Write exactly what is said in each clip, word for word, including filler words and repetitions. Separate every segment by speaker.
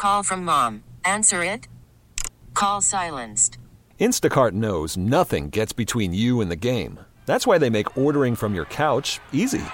Speaker 1: Call from mom. Answer it. Call silenced.
Speaker 2: Instacart knows nothing gets between you and the game. That's why they make ordering from your couch easy.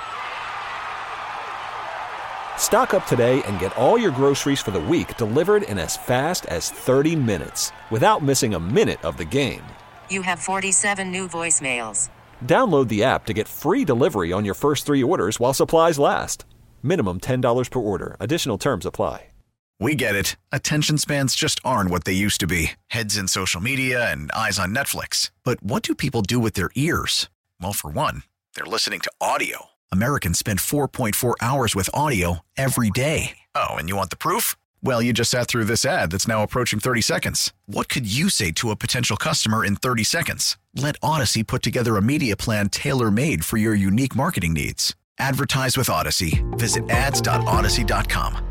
Speaker 2: Stock up today and get all your groceries for the week delivered in as fast as thirty minutes without missing a minute of the game.
Speaker 1: You have forty-seven new voicemails.
Speaker 2: Download the app to get free delivery on your first three orders while supplies last. Minimum ten dollars per order. Additional terms apply.
Speaker 3: We get it. Attention spans just aren't what they used to be. Heads in social media and eyes on Netflix. But what do people do with their ears? Well, for one, they're listening to audio. Americans spend four point four hours with audio every day. Oh, and you want the proof? Well, you just sat through this ad that's now approaching thirty seconds. What could you say to a potential customer in thirty seconds? Let Odyssey put together a media plan tailor-made for your unique marketing needs. Advertise with Odyssey. Visit ads dot odyssey dot com.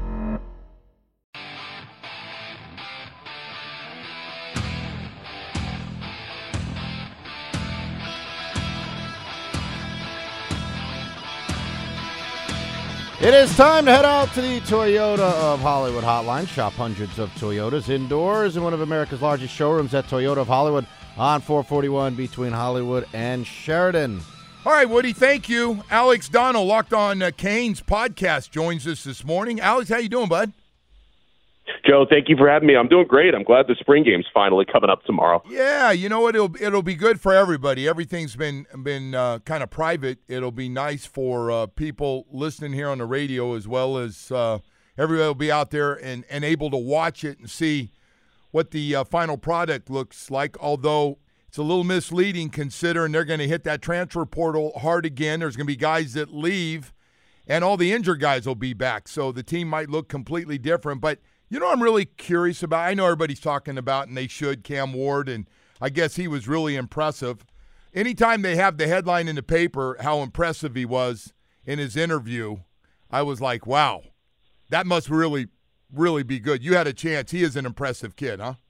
Speaker 4: It is time to head out to the Toyota of Hollywood hotline. Shop hundreds of Toyotas indoors in one of America's largest showrooms at Toyota of Hollywood on four forty-one between Hollywood and Sheridan.
Speaker 5: All right, Woody, thank you. Alex Donnell, Locked on uh, Canes podcast, joins us this morning. Alex, how you doing, bud?
Speaker 6: Joe, thank you for having me. I'm doing great. I'm glad the spring game's finally coming up tomorrow.
Speaker 5: Yeah, you know what? It'll it'll be good for everybody. Everything's been been uh, kind of private. It'll be nice for uh, people listening here on the radio, as well as uh, everybody will be out there and, and able to watch it and see what the uh, final product looks like. Although it's a little misleading considering they're going to hit that transfer portal hard again. There's going to be guys that leave, and all the injured guys will be back. So the team might look completely different, but you know, I'm really curious about, I know everybody's talking about, and they should, Cam Ward, and I guess he was really impressive. Anytime they have the headline in the paper how impressive he was in his interview, I was like, wow, that must really, really be good. You had a chance. He is an impressive kid, huh?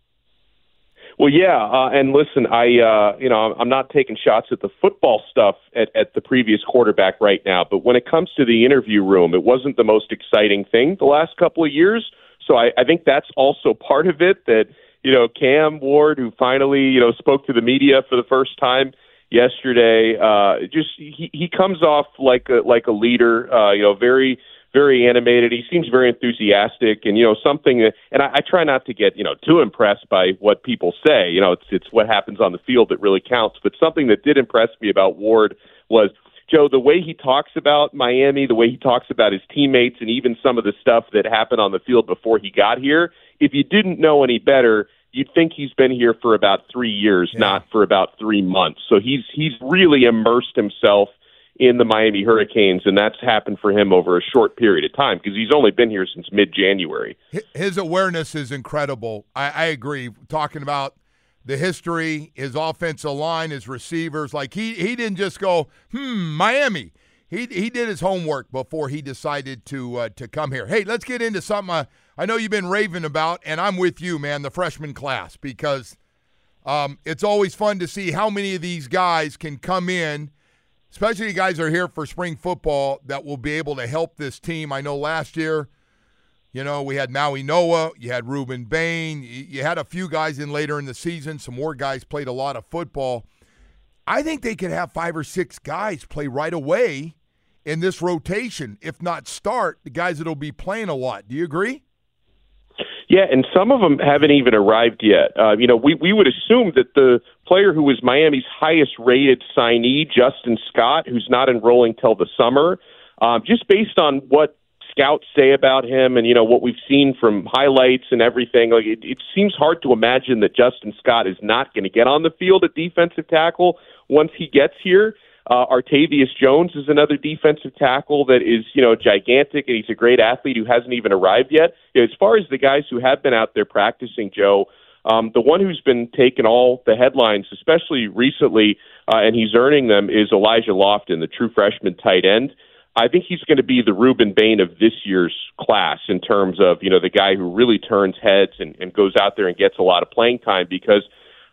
Speaker 6: Well, yeah, uh, and listen, I, uh, you know, I'm not taking shots at the football stuff at, at the previous quarterback right now, but when it comes to the interview room, it wasn't the most exciting thing the last couple of years. So I, I think that's also part of it, that, you know, Cam Ward, who finally, you know, spoke to the media for the first time yesterday, uh, just he, he comes off like a, like a leader, uh, you know, very, very animated. He seems very enthusiastic, and, you know, something that, and I, I try not to get, you know, too impressed by what people say. You know, it's, it's what happens on the field that really counts. But something that did impress me about Ward was, Joe, the way he talks about Miami, the way he talks about his teammates, and even some of the stuff that happened on the field before he got here, if you didn't know any better, you'd think he's been here for about three years, yeah. not for about three months. So he's he's really immersed himself in the Miami Hurricanes, and that's happened for him over a short period of time because he's only been here since mid-January.
Speaker 5: His awareness is incredible. I, I agree. Talking about the history, his offensive line, his receivers. Like, he, he didn't just go, hmm, Miami. He he did his homework before he decided to uh, to come here. Hey, let's get into something uh, I know you've been raving about, and I'm with you, man, the freshman class, because um, it's always fun to see how many of these guys can come in, especially the guys that are here for spring football, that will be able to help this team. I know last year, you know, we had Maui Noah, you had Ruben Bain, you had a few guys in later in the season. Some more guys played a lot of football. I think they could have five or six guys play right away in this rotation, if not start, the guys that will be playing a lot. Do you agree?
Speaker 6: Yeah, and some of them haven't even arrived yet. Uh, you know, we, we would assume that the player who was Miami's highest-rated signee, Justin Scott, who's not enrolling till the summer, um, just based on what scouts say about him and, you know, what we've seen from highlights and everything, like it, it seems hard to imagine that Justin Scott is not going to get on the field at defensive tackle once he gets here. Uh, Artavius Jones is another defensive tackle that is, you know, gigantic, and he's a great athlete who hasn't even arrived yet. You know, as far as the guys who have been out there practicing, Joe, um, the one who's been taking all the headlines, especially recently, uh, and he's earning them, is Elijah Lofton, the true freshman tight end. I think he's going to be the Ruben Bain of this year's class in terms of, you know, the guy who really turns heads and, and goes out there and gets a lot of playing time, because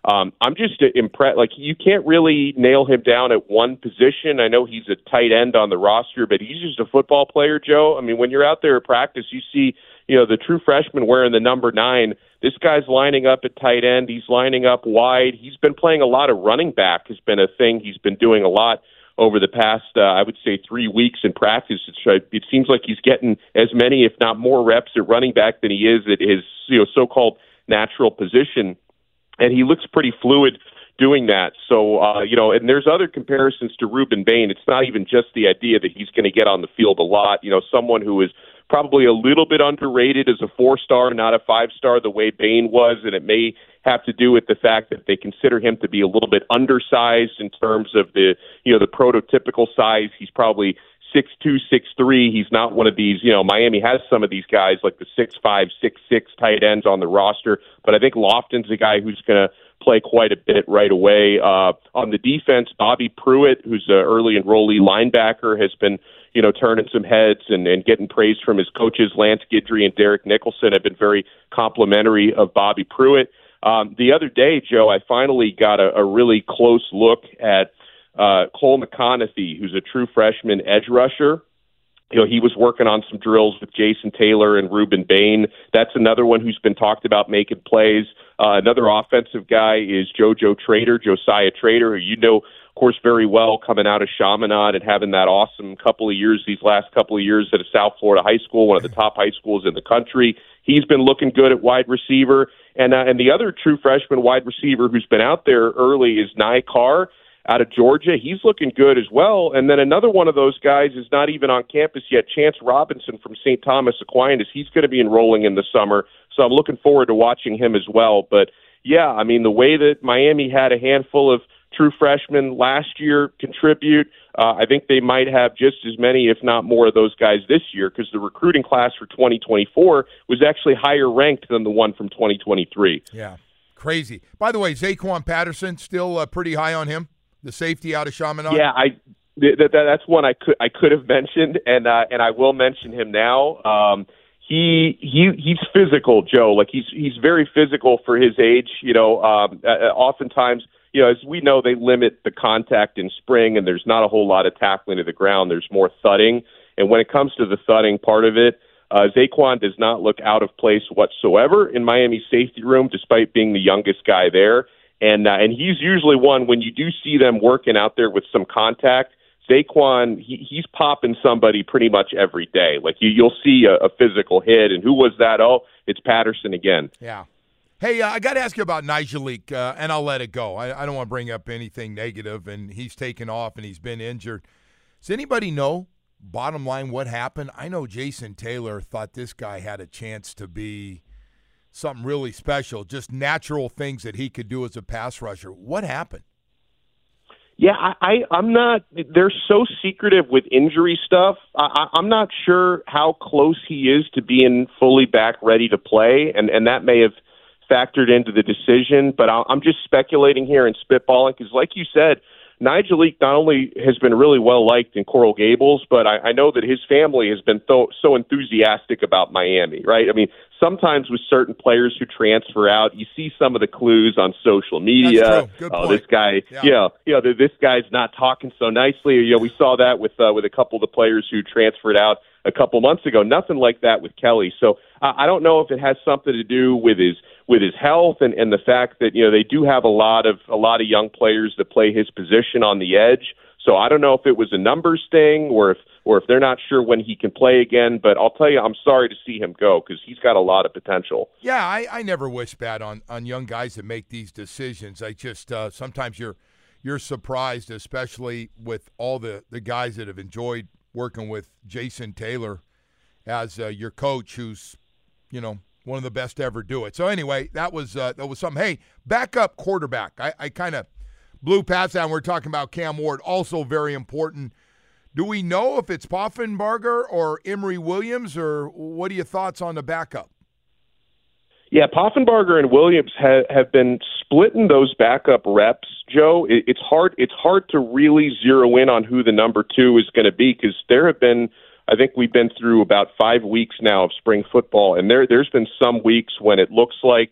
Speaker 6: Um, I'm just impressed. Like, you can't really nail him down at one position. I know he's a tight end on the roster, but he's just a football player, Joe. I mean, when you're out there at practice, you see, you know, the true freshman wearing the number nine. This guy's lining up at tight end. He's lining up wide. He's been playing a lot of running back, has been a thing he's been doing a lot over the past, uh, I would say, three weeks in practice. It's, it seems like he's getting as many, if not more, reps at running back than he is at his, you know, so-called natural position. And he looks pretty fluid doing that. So, uh, you know, and there's other comparisons to Ruben Bain. It's not even just the idea that he's going to get on the field a lot. You know, someone who is probably a little bit underrated as a four-star, not a five-star, the way Bain was, and it may have to do with the fact that they consider him to be a little bit undersized in terms of the, you know, the prototypical size. He's probably six two, six three. He's not one of these, you know, Miami has some of these guys like the six five, six six tight ends on the roster, but I think Lofton's a guy who's going to play quite a bit right away. Uh, on the defense, Bobby Pruitt, who's an early enrollee linebacker, has been, you know, turning some heads and, and getting praise from his coaches. Lance Guidry and Derek Nicholson have been very complimentary of Bobby Pruitt. Um, the other day, Joe, I finally got a, a really close look at uh, Cole McConaughey, who's a true freshman edge rusher. You know, he was working on some drills with Jason Taylor and Ruben Bain. That's another one who's been talked about making plays. Uh, another offensive guy is JoJo Trader, Josiah Trader, who you know, of course, very well, coming out of Chaminade and having that awesome couple of years, these last couple of years at a South Florida high school, one of the top high schools in the country. He's been looking good at wide receiver. And uh, and the other true freshman wide receiver who's been out there early is Nye Carr out of Georgia. He's looking good as well. And then another one of those guys is not even on campus yet, Chance Robinson from Saint Thomas Aquinas. He's going to be enrolling in the summer, so I'm looking forward to watching him as well. But, yeah, I mean, the way that Miami had a handful of true freshmen last year contribute, uh, I think they might have just as many, if not more, of those guys this year, because the recruiting class for twenty twenty-four was actually higher ranked than the one from twenty twenty-three.
Speaker 5: Yeah, crazy. By the way, Zaquan Patterson, still uh, pretty high on him, the safety out of Chaminade?
Speaker 6: Yeah, I th- th- that's one I could I could have mentioned, and uh, and I will mention him now. Um, he he he's physical, Joe. Like he's he's very physical for his age. You know, um, uh, oftentimes, you know, as we know, they limit the contact in spring, and there's not a whole lot of tackling to the ground. There's more thudding, and when it comes to the thudding part of it, uh, Zaquan does not look out of place whatsoever in Miami's safety room, despite being the youngest guy there. And uh, and he's usually one, when you do see them working out there with some contact, Zaquan, he, he's popping somebody pretty much every day. Like you, you'll see a, a physical hit, and who was that? Oh, it's Patterson again.
Speaker 5: Yeah. Hey, uh, I got to ask you about Nigel, uh, and I'll let it go. I, I don't want to bring up anything negative, and he's taken off and he's been injured. Does anybody know, bottom line, what happened? I know Jason Taylor thought this guy had a chance to be something really special, just natural things that he could do as a pass rusher. What happened?
Speaker 6: Yeah, I, I, I'm not – they're so secretive with injury stuff. I, I'm not sure how close he is to being fully back ready to play, and, and that may have factored into the decision. But I'm just speculating here and spitballing because, like you said, Nigel Leak not only has been really well-liked in Coral Gables, but I, I know that his family has been th- so enthusiastic about Miami, right? I mean, sometimes with certain players who transfer out, you see some of the clues on social media. Oh, this guy, yeah, you know, you know, this guy's not talking so nicely. You know, we saw that with uh, with a couple of the players who transferred out a couple months ago. Nothing like that with Kelly. So uh, I don't know if it has something to do with his with his health and, and the fact that, you know, they do have a lot of a lot of young players that play his position on the edge. So I don't know if it was a numbers thing or if or if they're not sure when he can play again. But I'll tell you, I'm sorry to see him go because he's got a lot of potential.
Speaker 5: Yeah, I, I never wish bad on, on young guys that make these decisions. I just uh, sometimes you're you're surprised, especially with all the, the guys that have enjoyed working with Jason Taylor as uh, your coach, who's, you know, one of the best to ever do it. So anyway, that was uh, that was something. Hey, backup quarterback. I, I kind of blew past that. And we're talking about Cam Ward, also very important. Do we know if it's Poffenbarger or Emory Williams, or what are your thoughts on the backup?
Speaker 6: Yeah, Poffenbarger and Williams ha- have been splitting those backup reps, Joe. It, it's hard. It's hard to really zero in on who the number two is going to be because there have been. I think we've been through about five weeks now of spring football, and there there's been some weeks when it looks like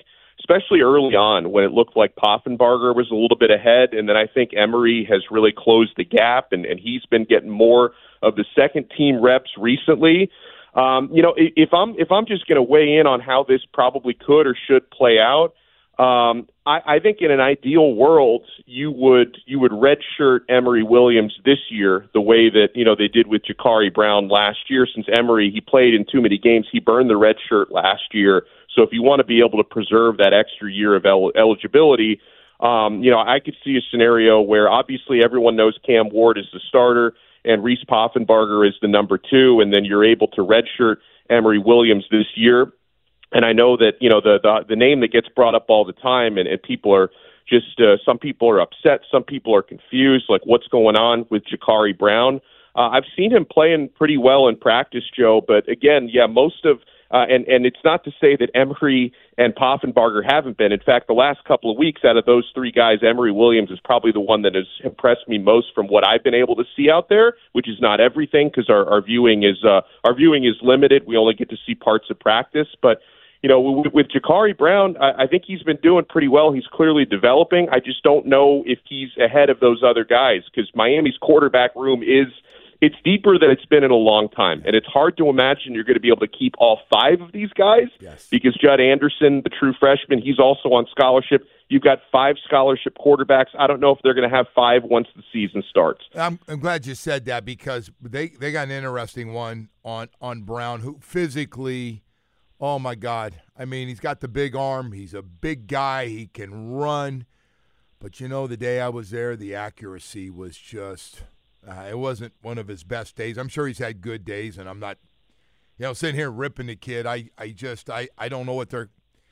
Speaker 6: especially early on when it looked like Poffenbarger was a little bit ahead. And then I think Emery has really closed the gap, and, and he's been getting more of the second team reps recently. Um, you know, if I'm if I'm just going to weigh in on how this probably could or should play out, um, I, I think in an ideal world you would you would redshirt Emory Williams this year the way that you know they did with Jacari Brown last year. Since Emory he played in too many games, he burned the red shirt last year. So if you want to be able to preserve that extra year of el- eligibility, um, you know I could see a scenario where obviously everyone knows Cam Ward is the starter and Reese Poffenbarger is the number two, and then you're able to redshirt Emory Williams this year. And I know that, you know, the the, the name that gets brought up all the time, and, and people are just, uh, some people are upset, some people are confused, like what's going on with Jacari Brown. Uh, I've seen him playing pretty well in practice, Joe, but again, yeah, most of, uh, and, and it's not to say that Emory and Poffenbarger haven't been. In fact, the last couple of weeks out of those three guys, Emory Williams is probably the one that has impressed me most from what I've been able to see out there, which is not everything because our, our viewing is, uh, our viewing is limited. We only get to see parts of practice, but you know, with, with Jacari Brown, I, I think he's been doing pretty well. He's clearly developing. I just don't know if he's ahead of those other guys because Miami's quarterback room is it's deeper than it's been in a long time. And it's hard to imagine you're going to be able to keep all five of these guys
Speaker 5: yes.
Speaker 6: because Judd Anderson, the true freshman, he's also on scholarship. You've got five scholarship quarterbacks. I don't know if they're going to have five once the season starts.
Speaker 5: I'm, I'm glad you said that because they, they got an interesting one on, on Brown who physically, oh, my God. I mean, he's got the big arm. He's a big guy. He can run. But, you know, the day I was there, the accuracy was just uh, – it wasn't one of his best days. I'm sure he's had good days, and I'm not, you know, sitting here ripping the kid. I, I just I, – I don't know what they're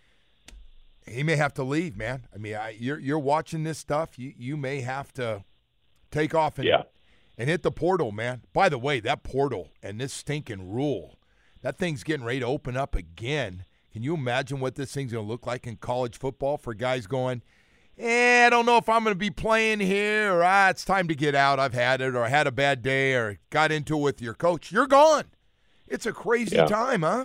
Speaker 5: – he may have to leave, man. I mean, I, you're you're watching this stuff. You you may have to take off and,
Speaker 6: yeah.
Speaker 5: and hit the portal, man. By the way, that portal and this stinking rule – that thing's getting ready to open up again. Can you imagine what this thing's going to look like in college football for guys going, eh, I don't know if I'm going to be playing here, or ah, it's time to get out. I've had it, or I had a bad day, or got into it with your coach. You're gone. It's a crazy
Speaker 6: yeah.
Speaker 5: time, huh?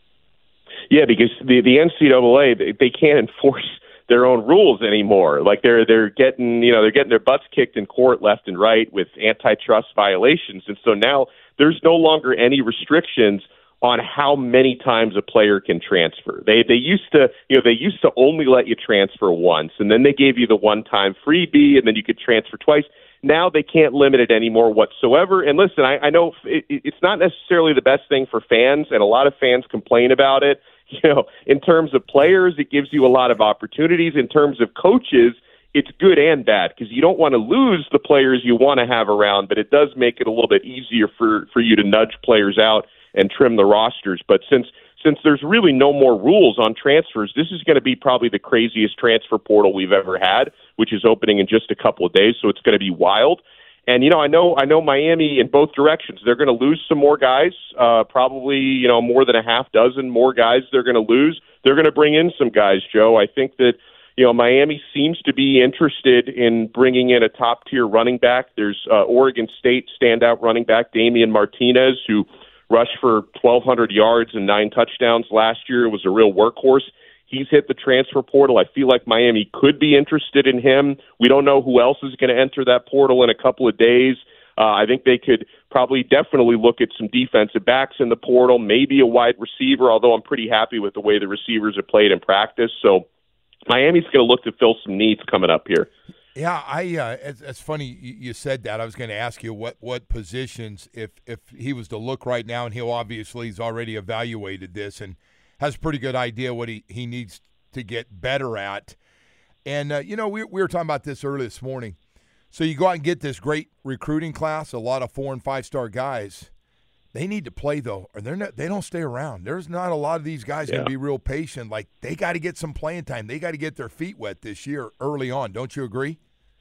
Speaker 6: Yeah, because the, the N C double A, they, they can't enforce their own rules anymore. Like they're they're getting, you know, they're getting their butts kicked in court left and right with antitrust violations. And so now there's no longer any restrictions on how many times a player can transfer. They they used to, you know, they used to only let you transfer once, and then they gave you the one-time freebie, and then you could transfer twice. Now they can't limit it anymore whatsoever. And listen, I, I know it, it's not necessarily the best thing for fans, and a lot of fans complain about it. You know, in terms of players, it gives you a lot of opportunities. In terms of coaches, it's good and bad because you don't want to lose the players you want to have around, but it does make it a little bit easier for, for you to nudge players out and trim the rosters. But since since there's really no more rules on transfers, this is going to be probably the craziest transfer portal we've ever had, which is opening in just a couple of days, so it's going to be wild. And, you know, I know I know Miami in both directions. They're going to lose some more guys, uh, probably, you know, more than a half dozen more guys they're going to lose. They're going to bring in some guys, Joe. I think that, you know, Miami seems to be interested in bringing in a top-tier running back. There's uh, Oregon State standout running back Damian Martinez, who rushed for twelve hundred yards and nine touchdowns last year. It was a real workhorse. He's hit the transfer portal. I feel like Miami could be interested in him. We don't know who else is going to enter that portal in a couple of days. Uh, I think they could probably definitely look at some defensive backs in the portal, maybe a wide receiver, although I'm pretty happy with the way the receivers have played in practice. So Miami's going to look to fill some needs coming up here.
Speaker 5: Yeah, I. Uh, it's, it's funny you, you said that. I was going to ask you what, what positions, if if he was to look right now, and he'll obviously he's already evaluated this and has a pretty good idea what he, he needs to get better at. And, uh, you know, we, we were talking about this early this morning. So you go out and get this great recruiting class, a lot of four- and five-star guys. They need to play, though, or they're not, they don't stay around. There's not a lot of these guys yeah. going to be real patient. Like, they got to get some playing time. They got to get their feet wet this year early on. Don't you agree?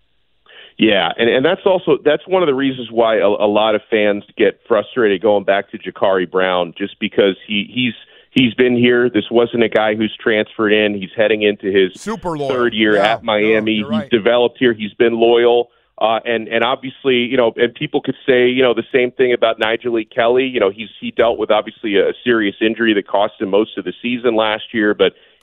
Speaker 6: Yeah, and, and that's also that's one of the reasons why a, a lot of fans get frustrated going back to Jacari Brown, just because he, he's – He's been here. This wasn't a guy who's transferred in. He's heading into his
Speaker 5: Super
Speaker 6: third year
Speaker 5: yeah,
Speaker 6: at Miami.
Speaker 5: no, right.
Speaker 6: He's developed here. He's been loyal. Uh, and, and obviously, you know, and people could say, you know, the same thing about Nigel Lee Kelly. You know, he's he dealt with obviously a serious injury that cost him most of the season last year, but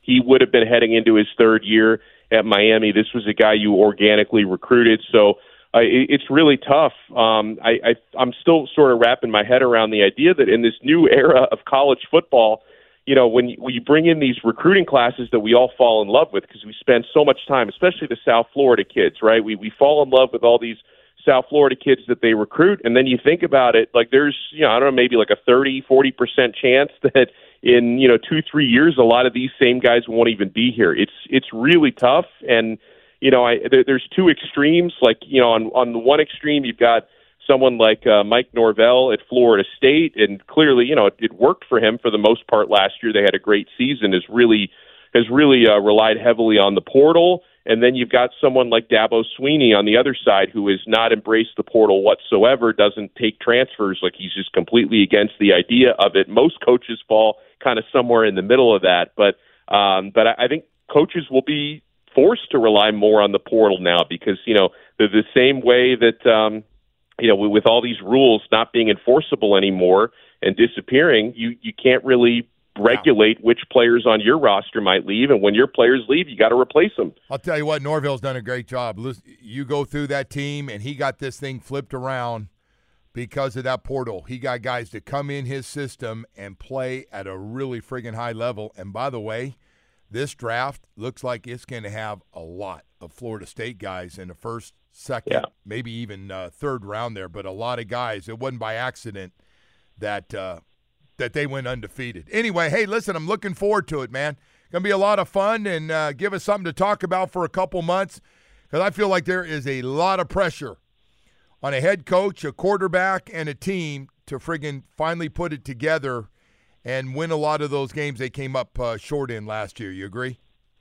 Speaker 6: he would have been heading into his third year at Miami. This was a guy you organically recruited. So uh, it, it's really tough. Um, I, I, I'm still sort of wrapping my head around the idea that in this new era of college football, you know, when you, when you bring in these recruiting classes that we all fall in love with because we spend so much time, especially the South Florida kids, right? We we fall in love with all these South Florida kids that they recruit, and then you think about it, like there's, you know, I don't know, maybe like a thirty, forty percent chance that in, you know, two, three years, a lot of these same guys won't even be here. It's it's really tough, and, you know, I there, there's two extremes. Like, you know, on, on the one extreme, you've got someone like uh, Mike Norvell at Florida State, and clearly, you know, it, it worked for him for the most part last year. They had a great season, has really, has really uh, relied heavily on the portal. And then you've got someone like Dabo Swinney on the other side who has not embraced the portal whatsoever, doesn't take transfers, like he's just completely against the idea of it. Most coaches fall kind of somewhere in the middle of that. But um, but I think coaches will be forced to rely more on the portal now because, you know, the, the same way that, um, you know, with all these rules not being enforceable anymore and disappearing, you, you can't really regulate which players on your roster might leave, and when your players leave, you got to replace them.
Speaker 5: I'll tell you what, Norvell's done a great job. You go through that team, and he got this thing flipped around because of that portal. He got guys to come in his system and play at a really friggin' high level. And by the way, this draft looks like it's going to have a lot of Florida State guys in the first, second, yeah. maybe even uh, third round there, but a lot of guys. It wasn't by accident that uh, – that they went undefeated. Anyway, hey, listen, I'm looking forward to it, man. Going to be a lot of fun and uh, give us something to talk about for a couple months because I feel like there is a lot of pressure on a head coach, a quarterback, and a team to friggin' finally put it together and win a lot of those games they came up uh, short in last year. You agree?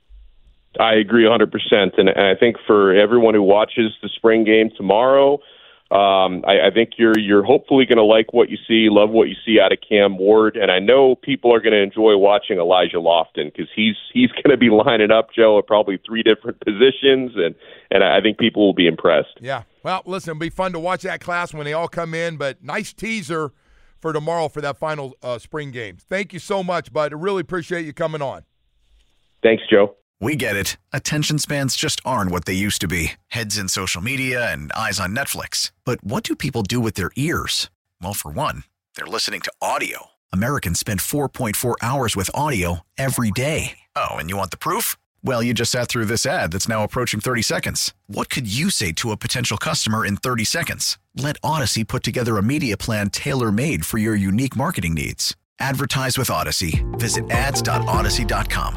Speaker 6: I agree one hundred percent. And I think for everyone who watches the spring game tomorrow, Um, I, I think you're you're hopefully going to like what you see, love what you see out of Cam Ward, and I know people are going to enjoy watching Elijah Lofton because he's he's going to be lining up, Joe, at probably three different positions, and and I think people will be impressed.
Speaker 5: Yeah, well, listen, it'll be fun to watch that class when they all come in, but nice teaser for tomorrow for that final uh, spring game. Thank you so much, bud. I really appreciate you coming on.
Speaker 6: Thanks, Joe.
Speaker 3: We get it. Attention spans just aren't what they used to be. Heads in social media and eyes on Netflix. But what do people do with their ears? Well, for one, they're listening to audio. Americans spend four point four hours with audio every day. Oh, and you want the proof? Well, you just sat through this ad that's now approaching thirty seconds. What could you say to a potential customer in thirty seconds? Let Odyssey put together a media plan tailor-made for your unique marketing needs. Advertise with Odyssey. Visit ads dot odyssey dot com.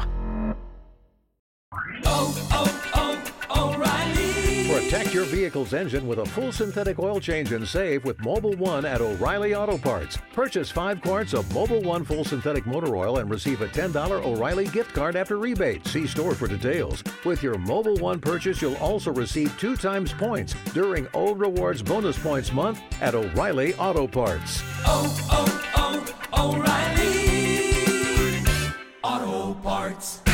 Speaker 7: Oh, oh, oh, O'Reilly.
Speaker 8: Protect your vehicle's engine with a full synthetic oil change and save with Mobil one at O'Reilly Auto Parts. Purchase five quarts of Mobil one full synthetic motor oil and receive a ten dollars O'Reilly gift card after rebate. See store for details. With your Mobil one purchase, you'll also receive two times points during O Rewards Bonus Points Month at O'Reilly Auto Parts.
Speaker 7: Oh, oh, oh, O'Reilly Auto Parts.